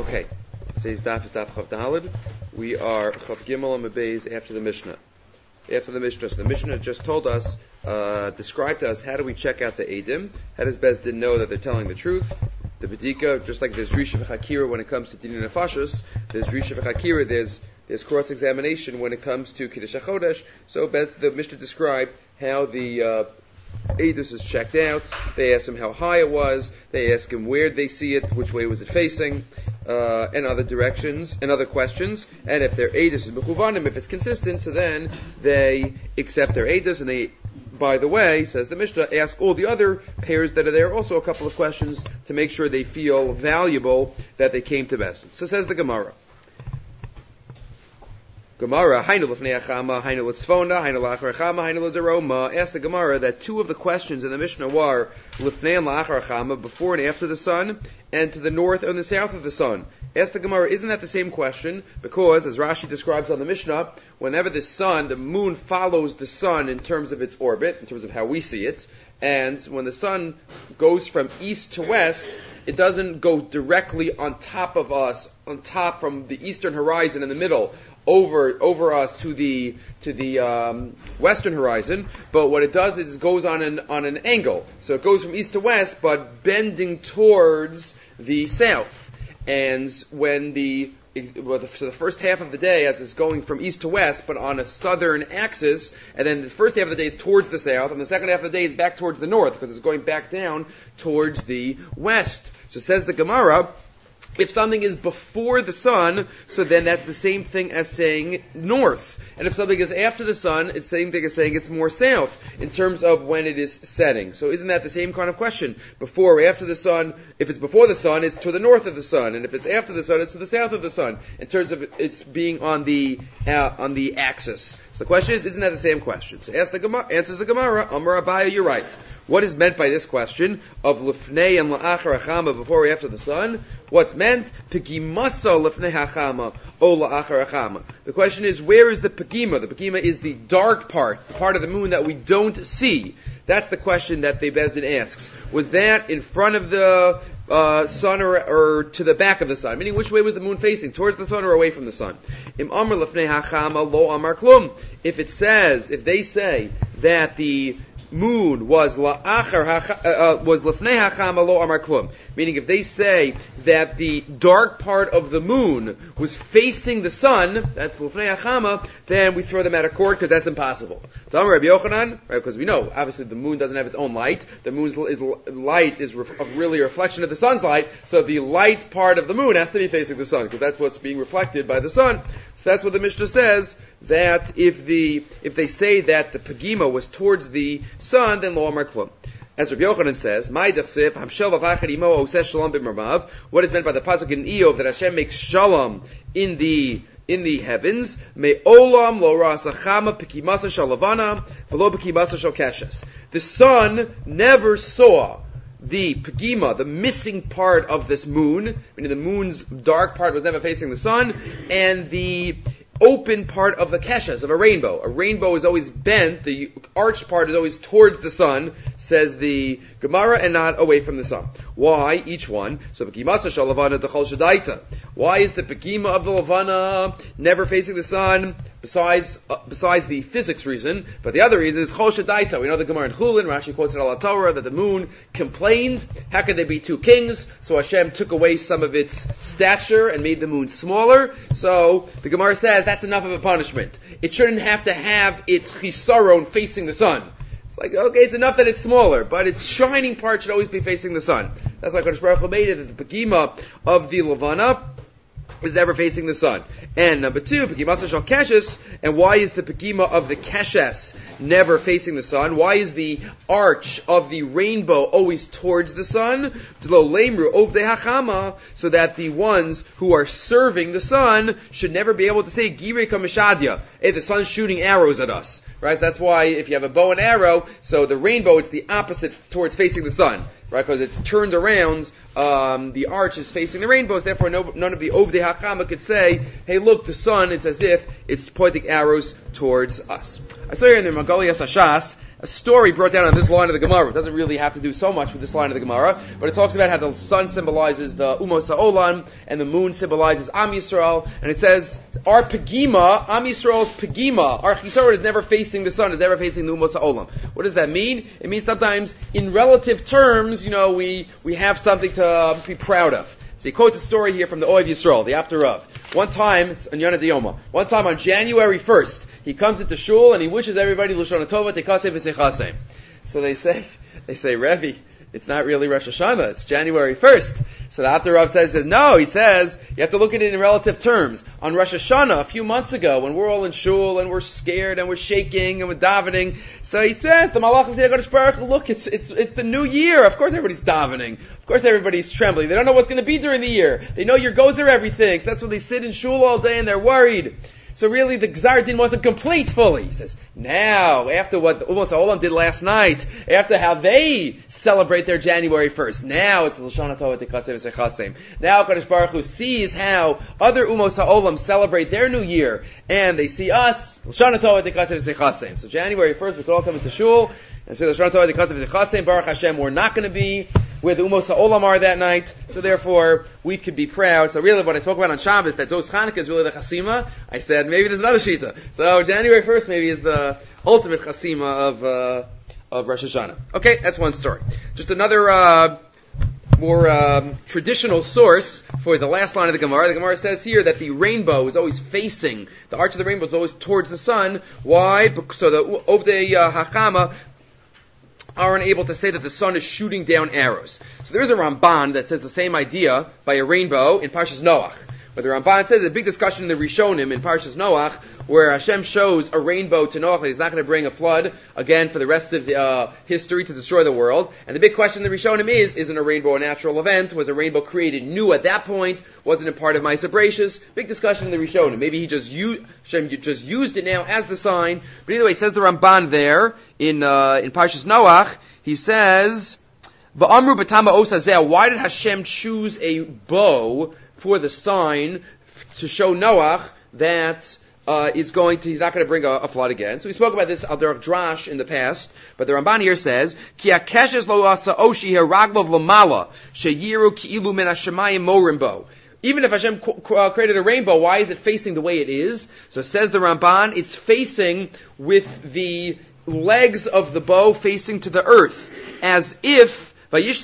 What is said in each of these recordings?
Okay, today's daf is daf Chav Daled. We are Chav Gimel and Mebez after the Mishnah. So the Mishnah just told us, described to us, how do we check out the Eidim? How does Bezdin know that they're telling the truth? The Bedika, just like there's Risha v'Chakira when it comes to Dinin Nefashos, there's Risha v'Chakira, there's cross-examination when it comes to Kiddush HaChodesh. So the Mishnah described how the Eidus is checked out. They ask him how high it was. They ask him where they see it, which way was it facing, and other directions, and other questions. And if their Eidus is mechuvanim, if it's consistent, so then they accept their Eidus, and they, by the way, says the Mishnah, ask all the other pairs that are there also a couple of questions to make sure they feel valuable that they came to Bezdin. So says the Gemara. Hainu l'fnei hachama, hainu l'tzfona, hainu l'achar hachama, hainu l'deroma. Ask the Gemara that two of the questions in the Mishnah were l'fnei and l'achar hachama, before and after the sun, and to the north and the south of the sun. Ask the Gemara, isn't that the same question? Because, as Rashi describes on the Mishnah, whenever the moon follows the sun in terms of its orbit, in terms of how we see it, and when the sun goes from east to west, it doesn't go directly on top of us, on top from the eastern horizon in the middle, over us to the western horizon, but what it does is it goes on an angle. So it goes from east to west, but bending towards the south. And when the first half of the day, as it's going from east to west, but on a southern axis, and then the first half of the day is towards the south, and the second half of the day is back towards the north, because it's going back down towards the west. So says the Gemara, if something is before the sun, so then that's the same thing as saying north. And if something is after the sun, it's the same thing as saying it's more south, in terms of when it is setting. So isn't that the same kind of question? Before or after the sun, if it's before the sun, it's to the north of the sun. And if it's after the sun, it's to the south of the sun, in terms of it's being on the axis. So the question is, isn't that the same question? So answers the Gemara, Amar Abaya, you're right. What is meant by this question of lefnei and la'achar hachama, before or after the sun? What's meant? Pegimasa lefnei hachama o la'achar hachama. The question is, where is the pegima? The pegima is the dark part, the part of the moon that we don't see. That's the question that the Bezdin asks. Was that in front of the sun or to the back of the sun? Meaning, which way was the moon facing? Towards the sun or away from the sun? Im amar lefnei hachama lo amar klum. If they say that the moon was lefnei hachama lo amar klum, meaning if they say that the dark part of the moon was facing the sun, that's lefnei hachama, then we throw them out of court because that's impossible. So Amar Rabbi Yochanan, right? Because we know obviously the moon doesn't have its own light. The moon's light is really a reflection of the sun's light. So the light part of the moon has to be facing the sun because that's what's being reflected by the sun. So that's what the Mishnah says, that if they say that the pegima was towards the sun, then lo amar klum. As Rabbi Yochanan says, what is meant by the pasuk in Eov that Hashem makes shalom in the heavens? Me'olam lo rasachama pekimasa shalavana v'lo pekimasa shokeshes. The sun never saw the pegima, the missing part of this moon, meaning the moon's dark part was never facing the sun, and the open part of the keshes, of a rainbow. A rainbow is always bent, the arched part is always towards the sun, says the Gemara, and not away from the sun. Why? Each one. So, Pekimasa shalavana dechol shadaita. Why is the Pekima of the Lavana never facing the sun? Besides the physics reason, but the other reason is chol shadaita. We know the Gemara in Chulin, Rashi quotes in Al Torah, that the moon complained, how could there be two kings? So Hashem took away some of its stature and made the moon smaller. So the Gemara says that's enough of a punishment. It shouldn't have to have its chisaron facing the sun. It's like, okay, it's enough that it's smaller, but its shining part should always be facing the sun. That's why Kodesh Baruch Hu made it that the Pegima of the Lavana is never facing the sun. And number two, Pegimasa shal keshes, and why is the Pegima of the keshes never facing the sun? Why is the arch of the rainbow always towards the sun? So that the ones who are serving the sun should never be able to say, Girei kamishadya, hey, the sun's shooting arrows at us. Right? So that's why if you have a bow and arrow, so the rainbow, it's the opposite towards facing the sun. Right? Because it's turned around, the arch is facing the rainbows, therefore none of the Ovdei HaChama could say, hey look, the sun, it's as if it's pointing arrows towards us. I saw here in the Magali Yas Hashas a story brought down on this line of the Gemara. It doesn't really have to do so much with this line of the Gemara, but it talks about how the sun symbolizes the Umos HaOlam and the moon symbolizes Am Yisrael, and it says our Pegima, Am Yisrael's Pegima, our Chisor is never facing the sun, is never facing the Umos HaOlam. What does that mean? It means sometimes in relative terms, we have something to be proud of. So he quotes a story here from the Ohev Yisrael, the Apter Rav. One time, on Yonah Diyoma, one time on January 1st, he comes into shul and he wishes everybody L'shana Tova Tekaseh V'Seichaseh. So they say, Rebbe, it's not really Rosh Hashanah, it's January 1st. So the Apter Rav says, no, he says, you have to look at it in relative terms. On Rosh Hashanah, a few months ago, when we're all in shul and we're scared and we're shaking and we're davening, so he says, the Malachim say, HaKadosh Baruch Hu, look, it's the new year. Of course everybody's davening. Of course everybody's trembling. They don't know what's going to be during the year. They know your goes are everything. So that's when they sit in shul all day and they're worried. So really the Gzar Din wasn't complete fully. He says, now, after what the Umos HaOlam did last night, after how they celebrate their January 1st, now it's L'shana Tova Tekaseh V'Seichaseh. Now Kadosh Baruch Hu sees how other Umos HaOlam celebrate their new year, and they see us, L'shana Tova Tekaseh V'Seichaseh. So January 1st, we could all come into shul, and say L'shana Tova Tekaseh V'Seichaseh, Baruch Hashem, we're not going to be where the Umos HaOlam are that night, so therefore we could be proud. So really what I spoke about on Shabbos, that Zos Chanukah is really the Chasima, I said maybe there's another Shita. So January 1st maybe is the ultimate Chasima of Rosh Hashanah. Okay, that's one story. Just another more traditional source for the last line of the Gemara. The Gemara says here that the rainbow is always facing, the arch of the rainbow is always towards the sun. Why? So the Ovdei Hachama aren't able to say that the sun is shooting down arrows. So there is a Ramban that says the same idea by a rainbow in Parshas Noach. But the Ramban says there's a big discussion in the Rishonim in Parshas Noach where Hashem shows a rainbow to Noach that he's not going to bring a flood again for the rest of history to destroy the world. And the big question in the Rishonim is, isn't a rainbow a natural event? Was a rainbow created new at that point? Wasn't it part of Ma'aser Bereishis? Big discussion in the Rishonim. Maybe Hashem just used it now as the sign. But either way, says the Ramban there in Parshas Noach, he says, V'amru b'tama osazeh, why did Hashem choose a bow for the sign to show Noach that he's not going to bring a flood again? So we spoke about this al derech drash in the past, but the Ramban here says, Ki akeshes lo asa oshi heraglov lamala sheyiru ki'ilu min hashemayim morimbo. Even if Hashem created a rainbow, why is it facing the way it is? So says the Ramban, it's facing with the legs of the bow facing to the earth, as if as if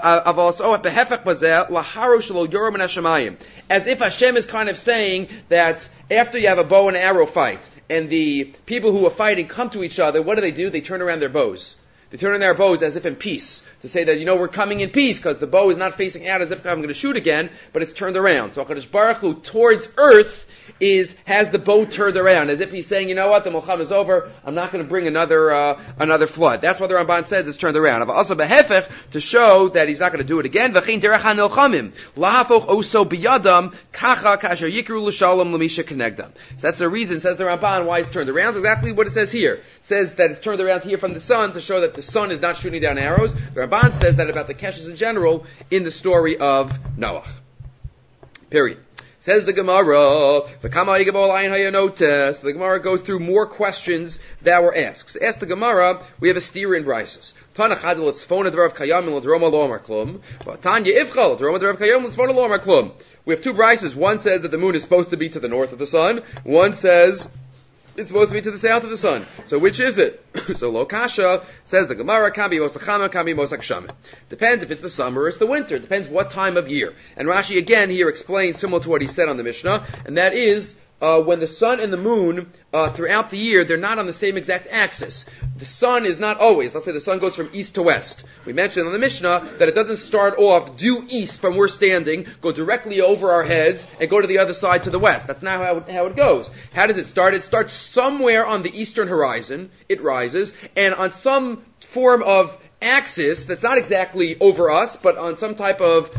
Hashem is kind of saying that after you have a bow and arrow fight, and the people who are fighting come to each other, what do? They turn around their bows. They turn around their bows as if in peace, to say that, we're coming in peace, because the bow is not facing out as if I'm going to shoot again, but it's turned around. So HaKadosh Baruch Hu, towards earth, has the bow turned around, as if he's saying, you know what, the Milchama is over, I'm not going to bring another flood. That's what the Ramban says, it's turned around. Also behefech, to show that he's not going to do it again, v'chein derech hanilchamim, lahafoch oso biyadam, kacha kasher yikru l'shalom l'misha kenegdam. So that's the reason, says the Ramban, why it's turned around. It's exactly what it says here. It says that it's turned around here from the sun to show that the sun is not shooting down arrows. The Ramban says that about the keshes in general in the story of Noach. Period. Says the Gemara, the Gemara goes through more questions that were asked. Ask the Gemara, we have a steer in Brises. We have two Brises. One says that the moon is supposed to be to the north of the sun. One says it's supposed to be to the south of the sun. So which is it? So Lo Kasha, says the Gemara, Kambi Mosachama, Kambi Mosachshama. Depends if it's the summer or it's the winter. Depends what time of year. And Rashi again here explains similar to what he said on the Mishnah, and that is when the sun and the moon throughout the year, they're not on the same exact axis. The sun is not always, let's say the sun goes from east to west. We mentioned on the Mishnah that it doesn't start off due east from where we're standing, go directly over our heads, and go to the other side to the west. That's not how it goes. How does it start? It starts somewhere on the eastern horizon, it rises, and on some form of axis that's not exactly over us, but on some type of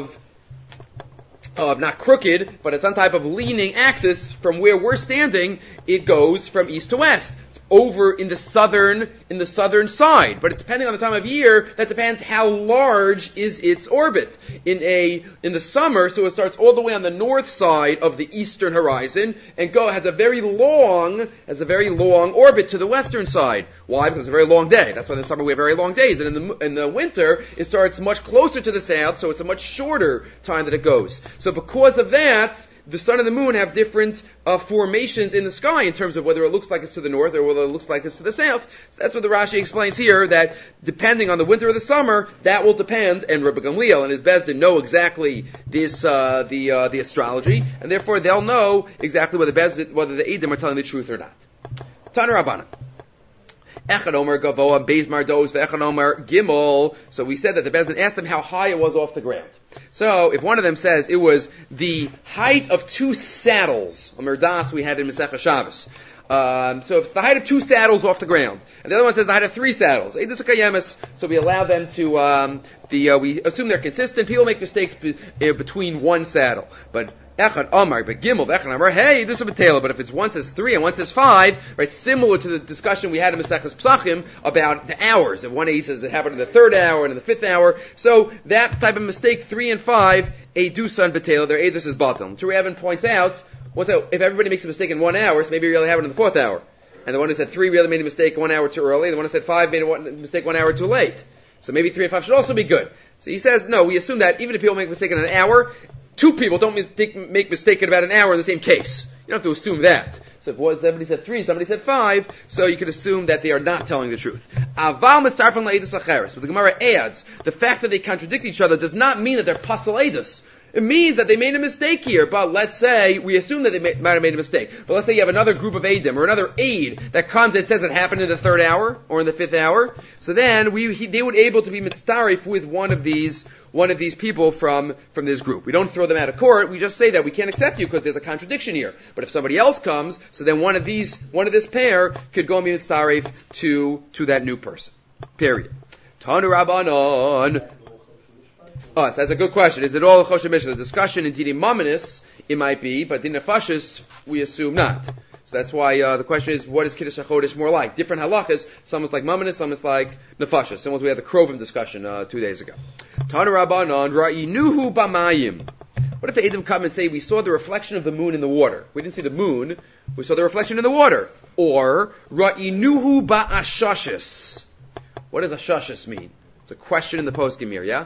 not crooked, but at some type of leaning axis from where we're standing, it goes from east to west. over in the southern side. But depending on the time of year, that depends how large is its orbit. In the summer, so it starts all the way on the north side of the eastern horizon and has a very long orbit to the western side. Why? Because it's a very long day. That's why in the summer we have very long days. And in the winter, it starts much closer to the south, so it's a much shorter time that it goes. So because of that, the sun and the moon have different formations in the sky in terms of whether it looks like it's to the north or whether it looks like it's to the south. So that's what the Rashi explains here, that depending on the winter or the summer, that will depend, and Rabbi Gamliel and his Bezdin know exactly this, the astrology, and therefore they'll know exactly whether the Eidim are telling the truth or not. Tana Rabbana. Echad Omer Gavoa Beis Mardos ve'Echad Omer Gimel. So we said that the Bezdin asked them how high it was off the ground. So if one of them says it was the height of 2 saddles, a merdas we had in Masechah Shabbos. So if it's the height of 2 saddles off the ground, and the other one says the height of 3 saddles, so we allow them to, we assume they're consistent. People make mistakes between one saddle, but Echad Amar, but Gimel, Echad Amar, hey, this is a Betela, but if it's one says 3 and one says 5, right, similar to the discussion we had in Maseches Psachim about the hours. If one aid says it happened in the 3rd hour and in the 5th hour, so that type of mistake, 3 and 5, Eidusa and Betela, their Eidus is bottom. Terevin points out, if everybody makes a mistake in 1 hour, so maybe it really happened in the 4th hour. And the one who said 3 really made a mistake 1 hour too early, and the one who said 5 made a mistake 1 hour too late. So maybe 3 and 5 should also be good. So he says, no, we assume that even if people make a mistake in an hour, 2 people don't make mistake in about an hour in the same case. You don't have to assume that. So if somebody said 3, somebody said 5, so you could assume that they are not telling the truth. Aval mitzarfin la'edus acheres. But the Gemara adds, the fact that they contradict each other does not mean that they're pasal edus. It means that they made a mistake here, but let's say, we assume that they might have made a mistake, but let's say you have another group of Eidim, or another aid that comes that says it happened in the 3rd hour, or in the 5th hour, so then they would able to be mitzarif with one of these people from this group. We don't throw them out of court, we just say that we can't accept you because there's a contradiction here. But if somebody else comes, so then one of this pair could go and be mitzarif to that new person. Period. Tanu Rabbanon. Oh, so that's a good question. Is it all Choshen Mishnah? The discussion in Dini Mamanis, it might be, but Dini Nefashis, we assume not. So that's why the question is, what is Kiddush HaChodesh more like? Different halachas, some is like Mamanis, some is like Nefashis. Similar to we had the Krovim discussion 2 days ago. Tana Rabbanon, Ra'inuhu B'mayim. What if the Eidim come and say, we saw the reflection of the moon in the water? We didn't see the moon, we saw the reflection in the water. Or, Ra'inuhu Ba'ashashis. What does Ashashis mean? It's a question in the post-Gemir, yeah?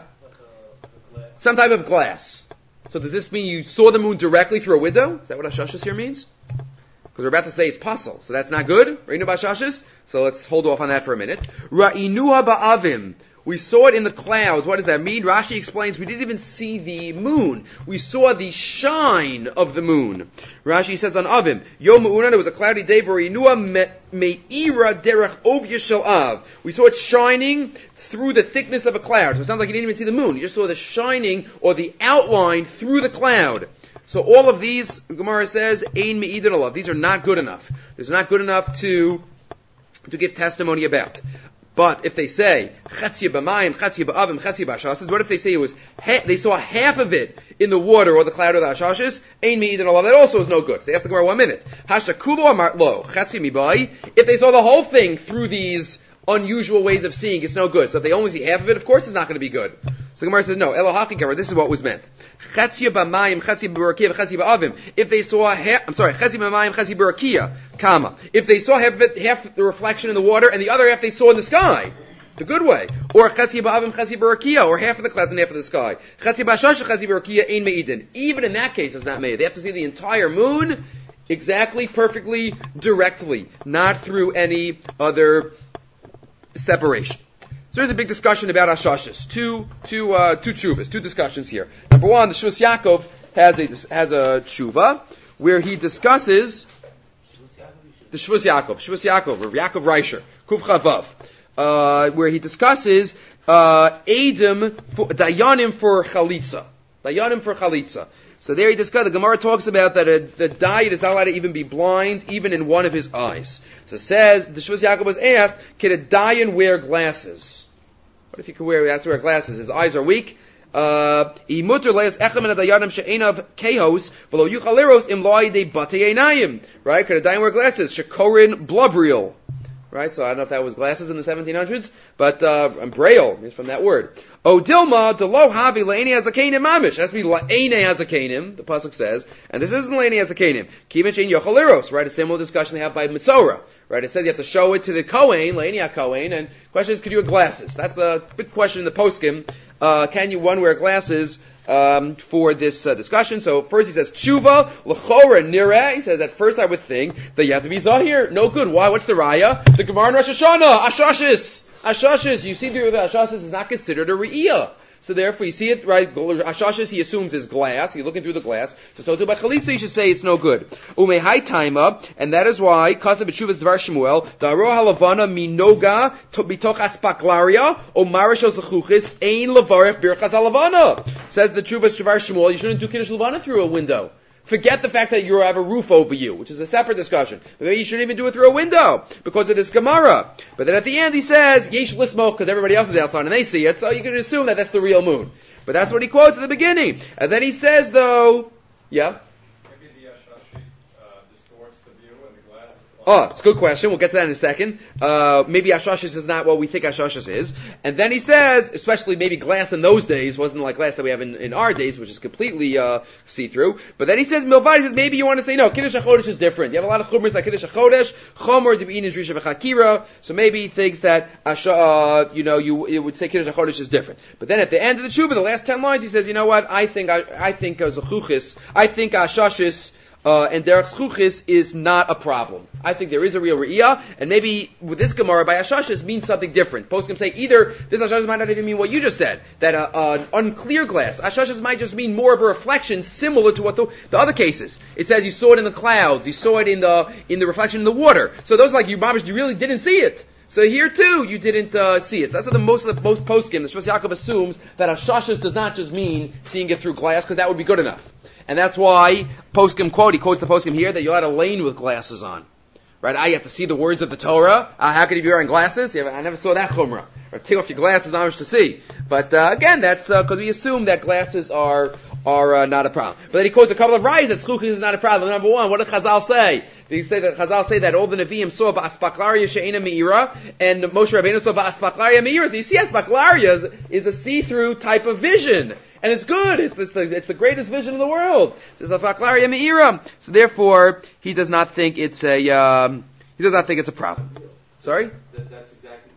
Some type of glass. So does this mean you saw the moon directly through a window? Is that what Ashashis here means? Because we're about to say it's pasul, so that's not good. Ra'inu ba'ashashis. So let's hold off on that for a minute. Ra'inuha ba'avim. We saw it in the clouds. What does that mean? Rashi explains we didn't even see the moon. We saw the shine of the moon. Rashi says on Avim, Yom U'unan, it was a cloudy day, V'Ra'inuha me'ira derech ovya shel av. We saw it shining through the thickness of a cloud. So it sounds like you didn't even see the moon. You just saw the shining or the outline through the cloud. So all of these, Gemara says, Ein me'idin alav. These are not good enough. It's not good enough to give testimony about. But if they say, Chatzia b'mayim, Chatzia b'avim, Chatzia b'ashashis, what if they say it was, they saw half of it in the water or the cloud or the ashashis? Ein me'idin alav. That also is no good. So they ask the Gemara 1 minute. Hashta kulo amar lo, Chatzia mibai. If they saw the whole thing through these unusual ways of seeing, it's no good. So if they only see half of it, of course it's not going to be good. So the Gemara says, no, Elohachi Gemara, this is what was meant. Chatzia b'mayim, Chatzia b'rakia, Chatzia b'avim. If they saw Chatzia b'mayim, Chatzia b'rakia, comma. If they saw half the reflection in the water, and the other half they saw in the sky, the good way. Or Chatzia b'avim, Chatzia b'rakia, or half of the clouds and half of the sky. Chatzia b'ashash, Chatzia b'rakia, ein me'idin. Even in that case, it's not made. They have to see the entire moon exactly, perfectly, directly, not through any other separation. So there's a big discussion about Ashashis. Two tshuvas, 2 discussions here. Number 1, the Shvus Yaakov has a tshuva where he discusses the Shvus Yaakov, or Yaakov Reisher, Kuf Chavav, where he discusses dayanim for chalitza. So there he discussed, the Gemara talks about that the diet is not allowed to even be blind, even in one of his eyes. So it says, the Shvus Yaakov was asked, can a dayan wear glasses? What if he could wear glasses? His eyes are weak. Right? Could a dayan wear glasses? Shekorin blubriel. right? So I don't know if that was glasses in the 1700s, but braille is from that word. O Dilma delo havi le'eni hazakanim mamish. It has to be le'eni hazakanim. The pasuk says, and this isn't le'eni hazakanim. Kivin shein yochaleros. Right, a similar discussion they have by Mitzorah. Right, it says you have to show it to the Kohen, le'eni HaKohen, and the question is, could you wear glasses? That's the big question in the poskim. Can you wear glasses? For this discussion. So first he says tshuva l'chora nireh. He says at first I would think that you have to be zahir. No good. Why? What's the raya? The Gemara in Rosh Hashanah. Ashashis. You see the ashashis is not considered a re'iyah. So therefore you see it, right, ashashis he assumes is glass. You're looking through the glass. So too by chalitza you should say it's no good. Umehai taima, and that is why kasav b'tshuvas dvar Shmuel daro halavana minoga bitoch aspaklaria o marashos lechuchis ein levarech birchas halavana. Says the tshuvas dvar Shmuel, you shouldn't do kiddush levana through a window. Forget the fact that you have a roof over you, which is a separate discussion. Maybe you shouldn't even do it through a window because of this Gemara. But then at the end he says, Yesh lismo, because everybody else is outside and they see it, so you can assume that that's the real moon. But that's what he quotes at the beginning. And then he says though, yeah? Maybe the Ashashi distorts the view and the glass is... Oh, it's a good question. We'll get to that in a second. Maybe Ashashis is not what we think Ashashis is. And then he says, especially maybe glass in those days wasn't like glass that we have in our days, which is completely see-through. But then he says, Milvad, he says, maybe you want to say, no, Kiddush HaChodesh is different. You have a lot of chumras like Kiddush HaChodesh, Chomer, Dib'in is Risha V'Chakira. So maybe he thinks that, you would say Kiddush HaChodesh is different. But then at the end of the Tshuva, the last 10 lines, he says, you know what, I think Zachuchis, I think Ashashis, and derech zchuchis is not a problem. I think there is a real re'iyah, and maybe with this Gemara by Ashashis means something different. Poskim say either this Ashashis might not even mean what you just said, that an unclear glass. Ashashis might just mean more of a reflection similar to what the other cases. It says you saw it in the clouds, you saw it in the reflection in the water. So those are like you really didn't see it. So here too, you didn't see it. So that's what most poskim, the Shvas Yaakov assumes that Ashashis does not just mean seeing it through glass, because that would be good enough. And that's why poskim he quotes the poskim here, that you're allowed to lane with glasses on. Right? You have to see the words of the Torah. How could you be wearing glasses? I never saw that chumrah. Or take off your glasses, not much to see. But again, that's because we assume that glasses are not a problem. But then he quotes a couple of rayas that zchuchis is not a problem. Number one, what did Chazal say? Chazal say that all the Nevi'im saw ba'aspaklaria she'ena me'ira, and Moshe Rabbeinu saw ba'aspaklaria me'ira. So you see, aspaklaria is a see-through type of vision. And it's good. It's the greatest vision in the world. It's aspaklaria me'ira. So therefore, he does not think it's a problem. Sorry? That's exactly.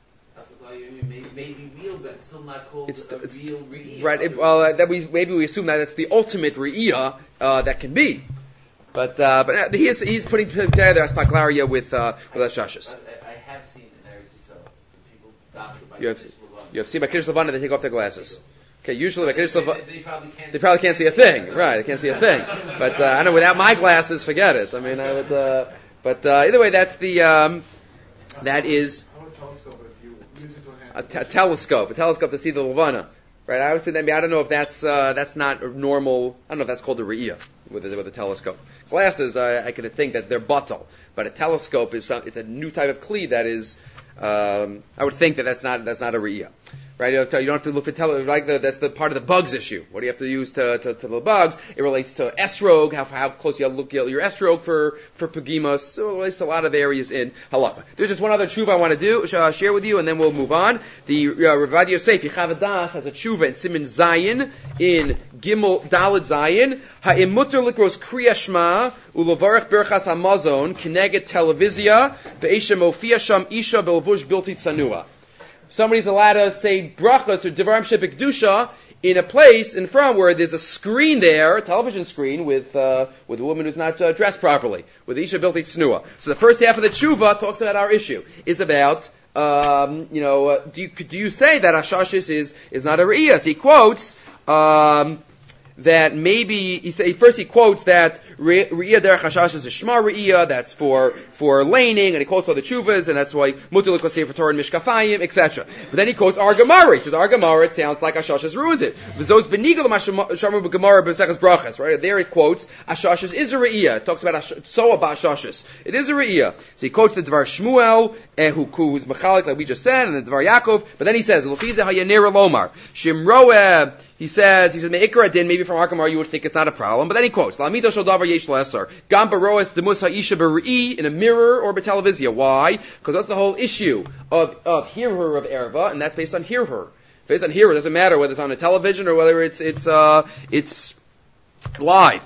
Maybe real, but it's still not called real re'iyah. Right. Maybe we assume that it's the ultimate re'iyah that can be. But he's putting together aspaklaria with Ashashis. I have seen in Eretz Yisrael people doctor by You have seen by Kiddush Levana they take off their glasses. Okay, usually by Kiddush Levana they probably can't see a thing. Right, they can't see a thing. But I know without my glasses, forget it. I mean, I would. But either way, that's the that is a telescope to see the Levana. Right, I was thinking. I don't know if that's not normal. I don't know if that's called a re'iyah with a telescope. Glasses, I can think that they're bottle, but a telescope it's a new type of kli that is. I would think that's not a re'iyah. Right, you don't have to look for that's the part of the bugs issue. What do you have to use to the bugs? It relates to esrog, how close you have to look at your esrog for pagimas. So it relates to a lot of areas in halacha. There's just one other tshuva I want to share with you, and then we'll move on. The Ravad Yosef Yechav Das has a tshuva in Siman Zayin in Gimel Daled Zayin. Ha'im muter likros kriya shma ulovarach berchas hamazon k'neged televizia be'esha mofia sham isha belvush bilti tzanua. Somebody's allowed to say brachas or devarim shebekdusha in a place in front where there's a screen there, a television screen with a woman who's not dressed properly, with isha bilti tzanua. So the first half of the tshuva talks about our issue. Is about do you say that Ashashis is not a re'iyah? So he quotes that maybe he quotes that Re'iyah derech Ashashis is a Shema Re'iyah, that's for laning, and he quotes all the Chuvas, and that's why Mutil L'Kosei for Torah and Mishkafayim, etc. But then he quotes our Gemara. He says our Gemara, it sounds like Ashashis ruins it. V'zos benigel Shamu b'Gemara b'Seches Brachas, right? There he quotes Ashashis is a Re'iyah. It talks about Soa ba'Ashashis. It is a Re'iyah. So he quotes the Dvar Shmuel, who's Mechalik, like we just said, and the Dvar Yaakov, but then he says, L'chizeh hayanera lomar, Shimroeh he says, Me'ikra din, maybe from our Gemara you would think it's not a problem, but then he quotes, La'amito shel davar yesh l'eser, gam baroas demus ha'isha b're'i, in a mirror or b'televizia. Why? Because that's the whole issue of hirhur of erva, and that's based on hirhur. Based on hirhur, it doesn't matter whether it's on a television or whether it's live.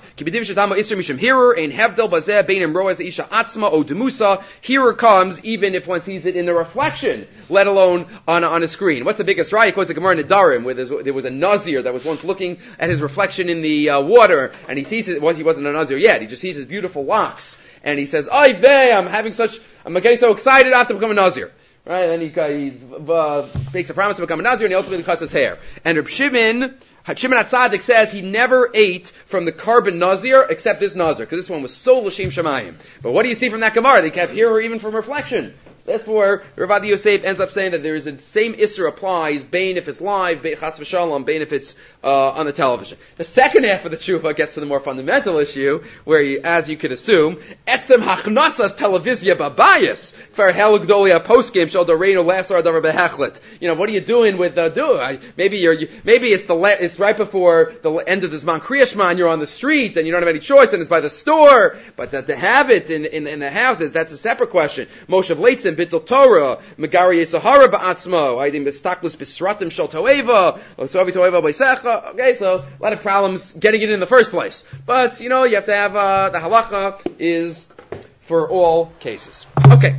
Hearer comes even if one sees it in a reflection, let alone on a screen. What's the biggest right? He quotes the Gemara in Nedarim, where there was a Nazir that was once looking at his reflection in the water, and he sees he wasn't a Nazir yet, he just sees his beautiful locks, and he says, Oy vey, I'm getting so excited I have to become a Nazir. Right, and then he makes a promise to become a Nazir, and he ultimately cuts his hair. And Reb Shimon HaTzadik says he never ate from the carbon Nazir except this Nazir, because this one was so l'shem shamayim. But what do you see from that Gemara? They can't hear her even from reflection. Therefore, Rav Adi Yosef ends up saying that there is the same Isser applies, Bain if it's live, Bain Chas v'Shalom, Bain if it's on the television. The second half of the tshuva gets to the more fundamental issue, where, as you could assume, Etzem Hachnasas Televizia Babayas for Hel Gdolia postgame Shel Doreinu Lasar Davar Behechlet. What are you doing with maybe it's right before the end of the Zman Kriyashma, and you're on the street and you don't have any choice, and it's by the store, but to have it in the houses, that's a separate question. Moshe Leitzim Bittul Torah, Megari Yitzhahara Ba'atzmo, Aidim B'staklis B'sratim Shel Toeva, Osovi Toeva B'Secha. Okay, so a lot of problems getting it in the first place. But, you have to have, the halacha is for all cases. Okay.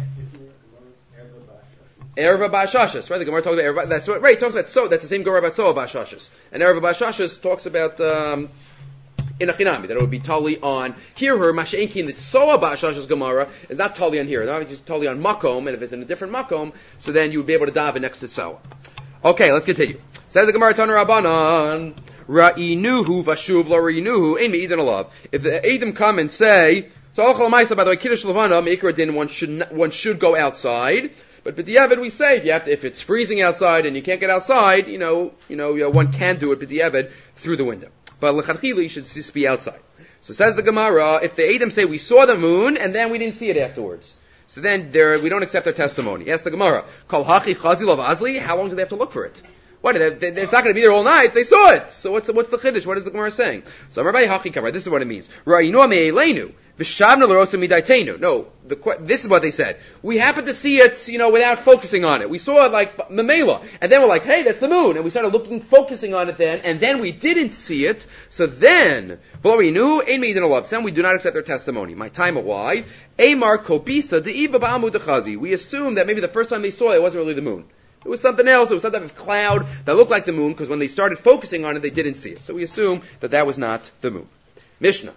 Erva Ba'ashashas, right? The Gemara talks about Erva, that's what, right, it talks about that's the same Gemara about Soa Ba'ashashas. And Erva Ba'ashashas talks about, in a chinami, that it would be tali on hirhur, masha'enki in the Soa Ba'ashashas Gemara is not tali on here. It's just tali on makom, and if it's in a different makom, so then you would be able to daven next to Soa. Okay, let's continue. Says the Gemara Tana Rabbanan, Ra'inuhu vashuv lo ra'inuhu, ein me'idin alav. If the Edom come and say, so Ochel Maisa, by the way, Kiddush Levana, Me'ikra din, one should go outside, but b'diavad we say, if it's freezing outside and you can't get outside, one can do it b'diavad through the window. But l'chadchila, you should just be outside. So says the Gemara, if the Edom say we saw the moon and then we didn't see it afterwards, so then we don't accept their testimony. Ask the Gemara, Kol hachi chazi lo v'azli, how long do they have to look for it? What? It's not going to be there all night. They saw it. So what's the chiddush? What is the Gemara saying? So Rabbi Hachi Kamar, this is what it means. Ra'inu me'eleinu v'shavna l'rosa midaitenu. No, this is what they said. We happened to see it, without focusing on it. We saw it like memela, and then we're like, hey, that's the moon, and we started focusing on it then, and then we didn't see it. So then, v'ra'inu ein me'idin alav. Then we do not accept their testimony. My time of why? Amar kobisa de'iva ba'amud dechazi. We assume that maybe the first time they saw it, it wasn't really the moon. It was something else. It was some type of cloud that looked like the moon, because when they started focusing on it, they didn't see it. So we assume that was not the moon. Mishnah.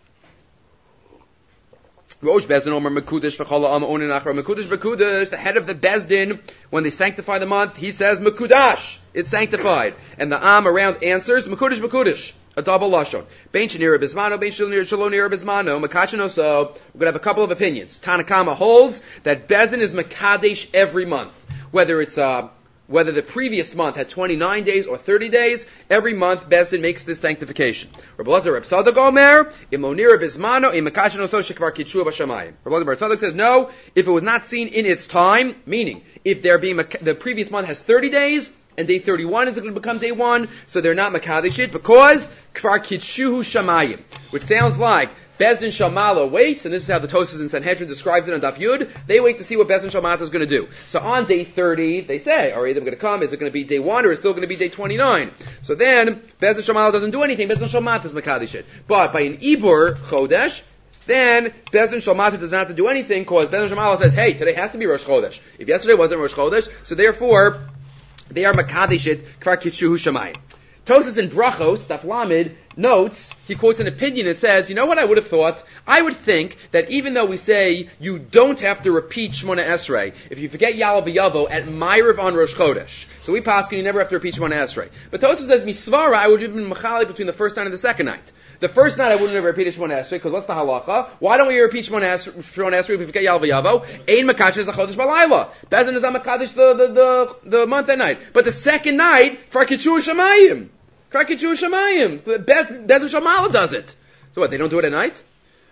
Rosh Bezdin Omer Mekudesh v'Chala Am Onin Achra Mekudesh Bekudesh. The head of the Bezdin, when they sanctify the month, he says Mekudash. It's sanctified, and the Am around answers Mekudesh Bekudesh. A double lashon. Bein shenira bismano, bein shalonira bismano. Makachino. So we're going to have a couple of opinions. Tanakama holds that Bezdin is makadesh every month, whether the previous month had 29 days or 30 days. Every month Bezdin makes this sanctification. Rabbi Lazar Reb Tzadok Omer imonira bismano imakachino so shekvar kitshua b'shamayim. Rabbi Lazar Reb Tzadok says no. If it was not seen in its time, meaning if the previous month has 30 days. And day 31 is going to become day 1, so they're not Makadesh it, because Kvar Kitshuhu Shamayim, which sounds like Bezdin Shamala waits, and this is how the Tosas in Sanhedrin describes it on Daf Yud. They wait to see what Bezdin Shamala is going to do. So on day 30, they say, are they going to come? Is it going to be day 1, or is it still going to be day 29? So then, Bezdin Shamala doesn't do anything. Bezdin Shamala is Makadesh it. But by an Ibur Chodesh, then Bezdin Shalmata does not have to do anything, because Bezdin Shamala says, hey, today has to be Rosh Chodesh. If yesterday wasn't Rosh Chodesh, so therefore, they are Makadeshit Kvar Kitshuhu Shamayim. Tosas in Brachos, Daf Lamed, notes, he quotes an opinion and says, you know what I would have thought? I would think that even though we say you don't have to repeat Shmona Esrei, if you forget Yalav V'Yavo at Ma'ariv on Rosh Chodesh, so we paskin you never have to repeat Shmona Esrei. But Tosas says, Misvara, I would have been Machalik between the first night and the second night. The first night I wouldn't have repeated Shmona Esrei, because what's the halacha? Why don't we repeat Shmona Esrei if we forget Yalav V'Yavo? Ein Makadesh is a Chodesh Balayla. Bezdin is not Makadesh the month and night. But the second night, for Kitshuhu Shamayim. Kvar Kitshuhu Shamayim. Bezdin Shamala does it. So what, they don't do it at night?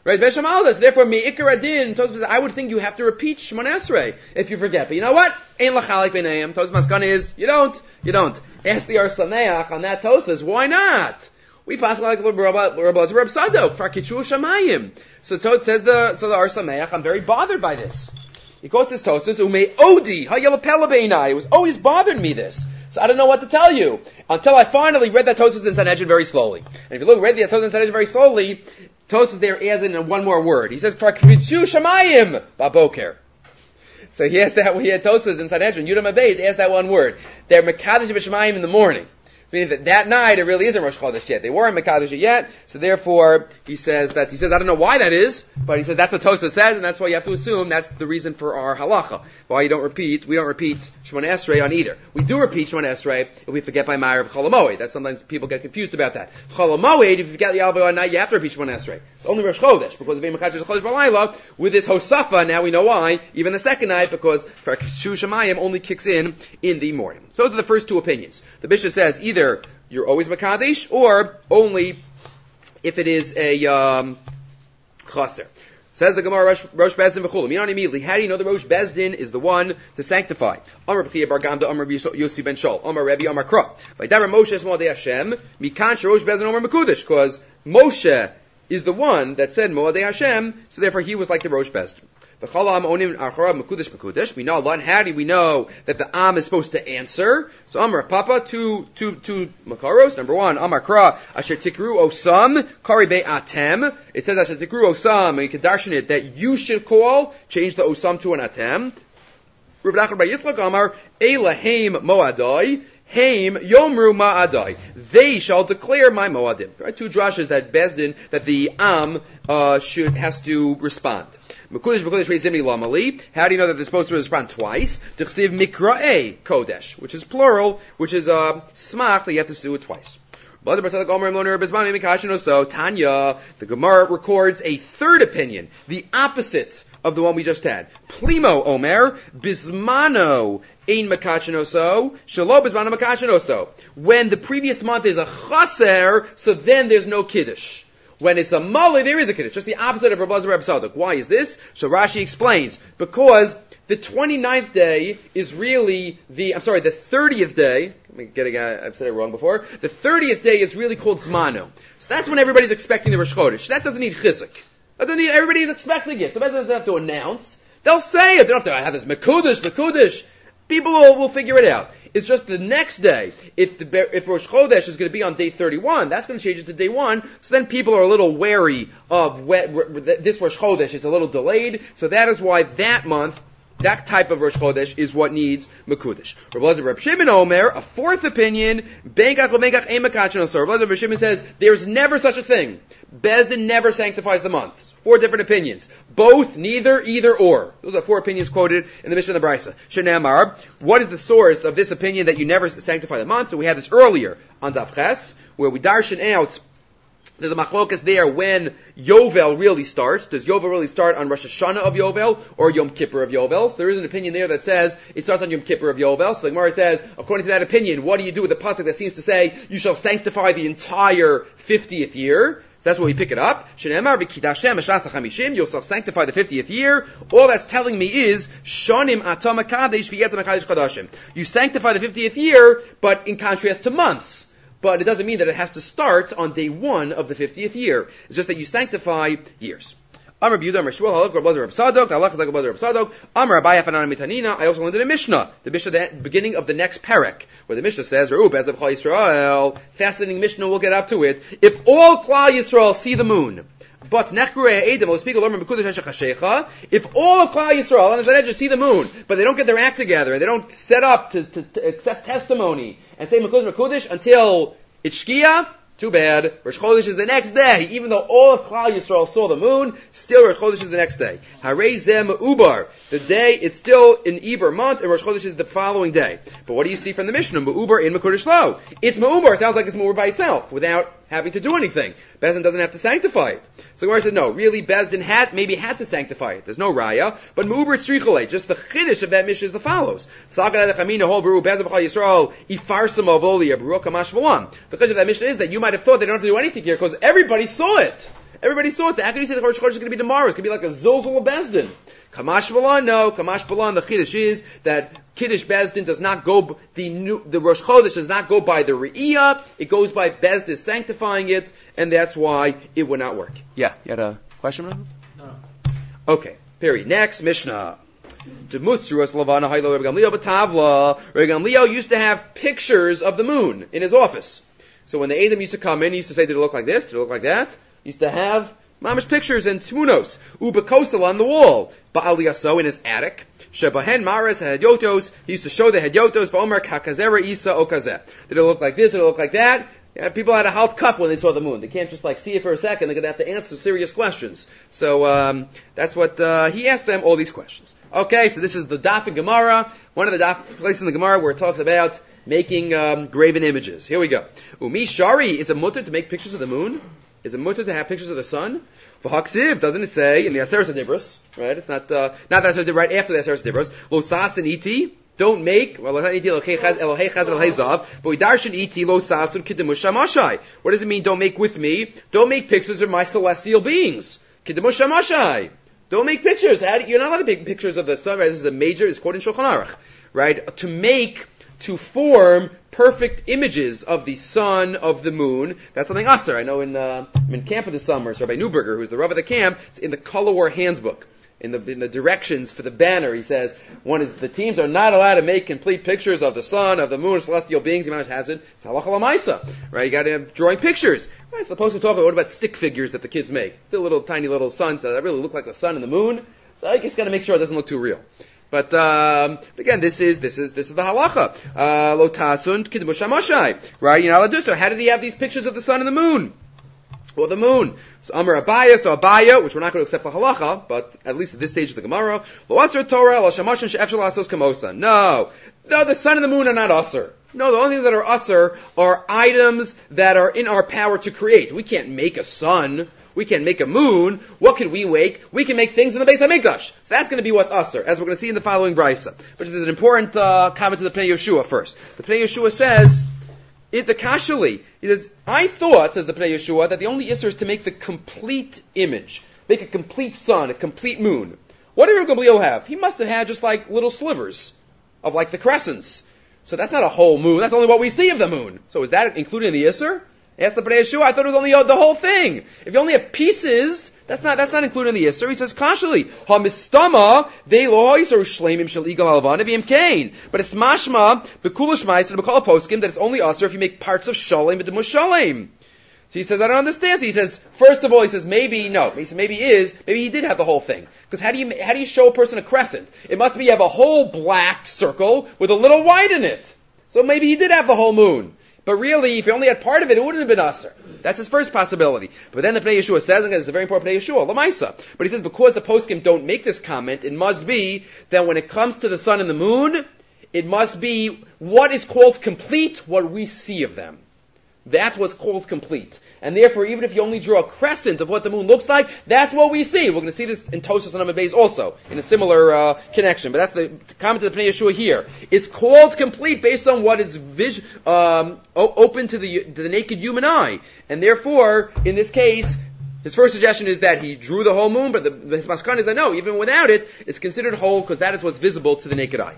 Right, Veshamaldas. Therefore, Me'ikar Adin, Tosfos says, I would think you have to repeat Shemon Esrei if you forget. But you know what? Ein lachalik b'neim. Tosfos Maskana is, you don't. Ask the Ar Sameach on that Tosfos, why not? We pass like Reb Sadok, Farkichu Shamayim. So Tosfos says the Ar Sameach, I'm very bothered by this. He quotes this Tosfos, Umei Odi, Hayalapela Beinai. It was always bothered me this. So I don't know what to tell you. Until I finally read that Tosfos in Sanhedrin very slowly. And if you read the Tosfos in Sanhedrin very slowly, Tosfos there adds in one more word. He says, Farkichu Shamayim, Baboker. So he has that, he had Tosfos in Sanhedrin, Yudam Abayz, he has that one word. They're Mekadosh B'Shamayim in the morning. Meaning that night it really isn't Rosh Chodesh yet. They weren't Mekadosh yet, so therefore he says, I don't know why that is, but he says that's what Tosfos says, and that's why you have to assume that's the reason for our halacha. Why we don't repeat Shemon Esrei on either. We do repeat Shemon Esrei if we forget by Ma'ariv Chol HaMoed. That's sometimes people get confused about that. Chol HaMoed, if you forget the Yalva on night, you have to repeat Shemon Esrei. It's only Rosh Chodesh, because of being Mekadosh Chodesh B'Layla, with this Hosafa, now we know why, even the second night, because Shu Shemayim only kicks in the morning. So those are the first two opinions. The Mishnah says either you're always Makadesh, or only if it is a chaser. Says the Gemara, Rosh Bezdin v'chulam. You know immediately. How do you know the Rosh Bezdin is the one to sanctify? Amar B'chia Bar Gamda, Amar Yossi Ben Shol, Amar Rebbe, Amar Kra. V'idara Moshe es Moadei Hashem, mikan sheRosh Bezdin Amar Mekudesh, because Moshe is the one that said Moadei Hashem, so therefore he was like the Rosh Bezdin. The Chalam onim acharav mekudesh. We know Allah. How do we know that the Am is supposed to answer? So Amar Papa, two makaros. Number one, Amar Kra asher tikru osam kari be'atem. It says asher tikru osam, and you can darshan it that you should call, change the osam to an atem. Reb Nachman bar Yitzchak Amar Elahem Moadai. Haim Yomru Ma'adai. They shall declare my Moadim. Right? Two drashas that Bezdin, that the Am has to respond. Mekudesh Reizimni Lamali. How do you know that they're supposed to respond twice? T'chsiv Mikra'e Kodesh, which is plural, which is smach that you have to do it twice. So Tanya, the Gemara records a third opinion, the opposite of the one we just had. Plimo Omer, Bismano Ein Makachinoso, Shalo Bismano Makachinoso. When the previous month is a chaser, so then there's no kiddush. When it's a mali, there is a kiddush. Just the opposite of Rabbi Reb Sadok. Why is this? So Rashi explains, because the 29th day is really the 30th day. I've said it wrong before. The 30th day is really called Zmano. So that's when everybody's expecting the Rosh Chodesh. That doesn't need chizuk. Everybody is expecting it. So that doesn't have to announce. They'll say it. They don't have to have this Mekudesh. People will figure it out. It's just the next day. If Rosh Chodesh is going to be on day 31, that's going to change it to day 1. So then people are a little wary of this Rosh Chodesh is a little delayed. So that is why that month, that type of Rosh Chodesh is what needs Mekudesh. Reb Shimon Omer, a fourth opinion, Benkach lebenkach ein makachon osor. Reb Shimon says there's never such a thing. Bezdin never sanctifies the month. 4 different opinions. Both, neither, either, or. Those are 4 opinions quoted in the Mishnah and the Brisa. Shenamar, what is the source of this opinion that you never sanctify the month? So we had this earlier on Daf Ches, where we darshan out. There's a machlokas there when Yovel really starts. Does Yovel really start on Rosh Hashanah of Yovel or Yom Kippur of Yovel? So there is an opinion there that says it starts on Yom Kippur of Yovel. So the Gemara says, according to that opinion, what do you do with the pasuk that seems to say you shall sanctify the entire 50th year? That's where we pick it up. Shenemar v'kidashem eshas ha'chamishim. You'll sanctify the 50th year. All that's telling me is shonim atam hakadosh v'yetam hakadosh chadashim. You sanctify the 50th year, but in contrast to months. But it doesn't mean that it has to start on day 1 of the 50th year. It's just that you sanctify years. Amar B'Yehuda, Amar Shmuel, Halach Reb Reb Sadok, the halach is like Reb Reb Sadok. Amar Abaye Hafanana Mitanina. I also learned in a Mishnah, the Mishnah at the beginning of the next perek, where the Mishnah says, "Re'u be'ezav Klal Yisrael." Fascinating Mishnah. We'll get up to it. If all Klal Yisrael see the moon, but Nechru Edim will speak along Mekudesh Hashachashecha. If all of Klal Yisrael on the Sanhedrin see the moon, but they don't get their act together and they don't set up to accept testimony and say Mekudesh until it's Shkia, too bad. Rosh Chodesh is the next day. Even though all of Klal Yisrael saw the moon, still Rosh Chodesh is the next day. Harei zeh me'ubar. The day, it's still an Eber month, and Rosh Chodesh is the following day. But what do you see from the Mishnah? Me'ubar in Mekudesh Lo. It's me'ubar. It sounds like it's me'ubar by itself, without having to do anything. Bezdin doesn't have to sanctify it. So Gemara said, no, really, Bezdin maybe had to sanctify it. There's no raya, but me'ubar tzrichale. Just the chiddush of that Mishnah is the follows. The chiddush of that Mishnah is that you might have thought they don't have to do anything here because everybody saw it. Everybody saw it. So how can you say the Rosh Chodesh is going to be tomorrow? It's going to be like a Zilzal of Bezdin. Kamash Balan, no. Kamash Balan, the Chiddush is that Kiddush Bezdin does not go, the Rosh Chodesh does not go by the Re'iyah, it goes by Bezdin sanctifying it, and that's why it would not work. Yeah, you had a question? No. Okay, period. Next, Mishnah. Gamliel used to have pictures of the moon in his office. So when the Adam used to come in, he used to say, did it look like this? Did it look like that? He used to have mamish pictures and tmunos, ubekosel on the wall, ba'al yaso in his attic, shebahen mares hadyotos, he used to show the hadyotos, ba'omer kakazera isa okazeh. Did it look like this? Did it look like that? Yeah, people had a halt cup when they saw the moon. They can't just see it for a second. They're going to have to answer serious questions. So that's what he asked them, all these questions. Okay, so this is the Daf in Gemara, one of the Daf places in the Gemara where it talks about making graven images. Here we go. Umi Shari, is it mutter to make pictures of the moon? Is it mutter to have pictures of the sun? V'haksiv, doesn't it say in the Aseres HaDibros, right? It's not the Aseres HaDibros, right after the Aseres HaDibros. Lo sasin iti, don't make, well, not iti Elohei chaz Elohei zav, but we darshan iti lo sasun kidemush shamashai. What does it mean, don't make with me? Don't make pictures of my celestial beings. Kidemush shamashai. Don't make pictures. You're not allowed to make pictures of the sun, right? This is a major, it's quoted in Shulchan Aruch, right? To form perfect images of the sun, of the moon. That's something usher. I know I'm in camp in the summer, so Rabbi Newberger, who's the Rav of the camp, it's in the Color War Handbook. In the directions for the banner, he says, the teams are not allowed to make complete pictures of the sun, of the moon, celestial beings. Imam has it. It's halacha l'maisa, right? You got to have drawing pictures, right? So the post we talk about, what about stick figures that the kids make? The little tiny little suns that really look like the sun and the moon. So I just got to make sure it doesn't look too real. But again, this is the halacha. Lo tasun kidmush hamashai, right? You're not allowed to do so. How did he have these pictures of the sun and the moon? Or the moon. So Amar Abaya, which we're not going to accept the halacha, but at least at this stage of the Gemara, Lo asr Torah, lo shamashin she'efshel asos kamosa. No, the sun and the moon are not asr. No, the only things that are asr are items that are in our power to create. We can't make a sun. We can't make a moon. What can we make? We can make things in the Beis HaMikdash. So that's going to be what's asr, as we're going to see in the following brisa. But there's an important comment to the Pnei Yeshua first. The Pnei Yeshua says, the Kashali, he says, I thought, says the Pnei Yeshua, that the only Isser is to make the complete image. Make a complete sun, a complete moon. What did Rav Gamliel have? He must have had just like little slivers of like the crescents. So that's not a whole moon, that's only what we see of the moon. So is that included in the Isser? Asked the Pnei Yeshua, I thought it was only the whole thing. If you only have pieces, that's not included in the Yisr. He says, Kashali, ha-mistama, they lo ha-yisr shleimim shel igal halvan v'im kain. But it's mashma, b'kula shmais, and b'kala poskim, that it's only usher if you make parts of shalem v'demush shalem. So he says, I don't understand. So he says, first of all, he says, maybe he did have the whole thing. Because how do you show a person a crescent? It must be you have a whole black circle with a little white in it. So maybe he did have the whole moon. But really, if he only had part of it, it wouldn't have been Aser. That's his first possibility. But then the Pnei Yeshua says, and it's a very important Pnei Yeshua, Lamaisa. But he says, because the poskim don't make this comment, it must be that when it comes to the sun and the moon, it must be what is called complete, what we see of them. That's what's called complete. And therefore, even if you only draw a crescent of what the moon looks like, that's what we see. We're going to see this in Tosfos and Amud Beis also, in a similar connection. But that's the comment of the Pnei Yeshua here. It's called complete based on what is open to the naked human eye. And therefore, in this case, his first suggestion is that he drew the whole moon, but his maskan is that no, even without it, it's considered whole because that is what's visible to the naked eye.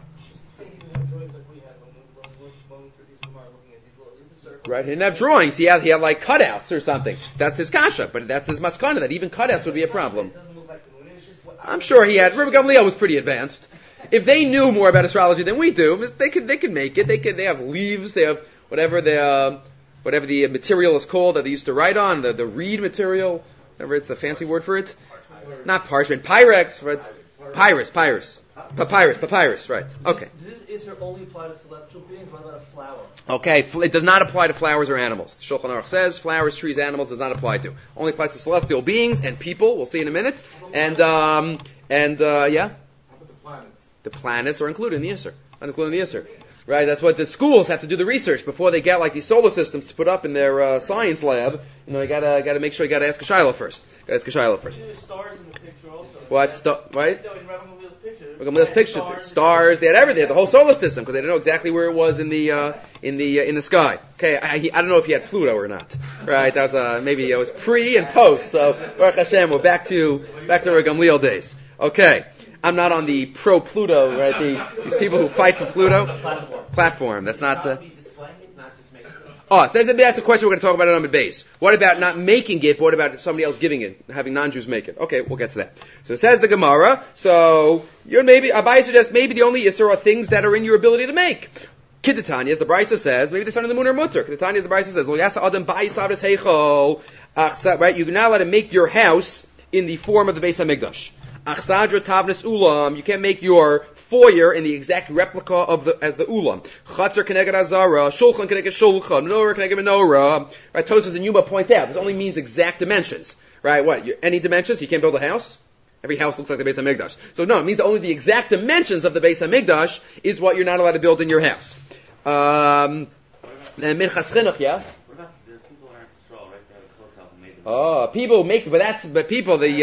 Right, he didn't have drawings. He had like cutouts or something. That's his kasha, but that's his maskana, that even cutouts would be a problem. I'm sure he had. Rabbi Gamliel was pretty advanced. If they knew more about astrology than we do, they could make it. They have leaves. They have whatever the material is called that they used to write on, the reed material. Whatever it's the fancy word for it. Not parchment, pyrex, right? Papyrus, right. Okay. Does this Isser only apply to celestial beings? What about a flower? Okay, it does not apply to flowers or animals. Shulchan Aruch says flowers, trees, animals does not apply to. Only applies to celestial beings and people. We'll see in a minute. And yeah. How about the planets? The planets are included in the Isser. Right, that's what the schools have to do the research before they get like these solar systems to put up in their science lab. You gotta make sure you gotta ask a Shiloh first. There's stars in the picture also. What? Right? No, in Rabbi Gamliel's picture, Gamliel's picture stars. They had everything. They had the whole solar system because they didn't know exactly where it was in the sky. Okay, I don't know if he had Pluto or not. Right? That was maybe it was pre and post. So Baruch Hashem, we're back to our Gamliel days. Okay. I'm not on the pro Pluto, right? These people who fight for Pluto platform. That's not the. Oh, so that's a question we're going to talk about it on the base. What about not making it, but what about somebody else giving it, having non-Jews make it? Okay, we'll get to that. So it says the Gemara, so Abai suggests maybe the only Yisur are things that are in your ability to make. Kidditanya, as the Brisa says, maybe the sun and the moon are mutter. Kidditanya, the Brisa says, right, you're not allowed to make your house in the form of the Beis HaMikdash. Achsadra Tavnis Ulam, you can't make your foyer in the exact replica as the Ulam. Chatzar Keneged Azara, Shulchan Keneged Shulchan, Menorah Keneged Menorah. Right, Tosfos and Yuma point out, this only means exact dimensions. Right, what? Any dimensions? You can't build a house? Every house looks like the Beis HaMikdash. So no, it means only the exact dimensions of the Beis HaMikdash is what you're not allowed to build in your house. And Minchas Chinuch, yeah? Oh, people make, but people, the